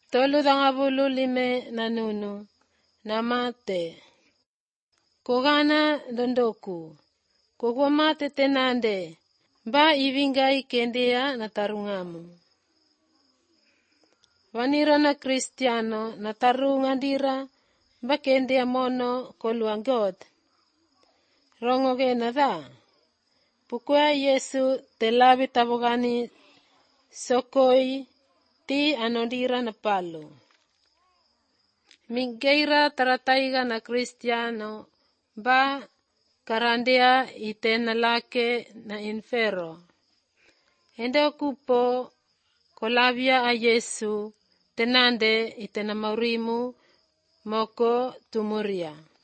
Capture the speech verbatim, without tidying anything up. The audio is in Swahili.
Tolu dangabulu lime nanunu namate. Kogana dondoku. Kogwamate tenande. Ba ivingai kendea na tarungamu. Wanira na Kristiano na tarungandira ba kendea mono koluangot. Rongoge na da. Pukua Yesu te labi tabogani sokoi ti anondira na palo. Mingeira tarataiga na Kristiano ba karandea itena lake na infero. Ende okupo kolabia a Yesu tenande itena maurimu moko tumuria.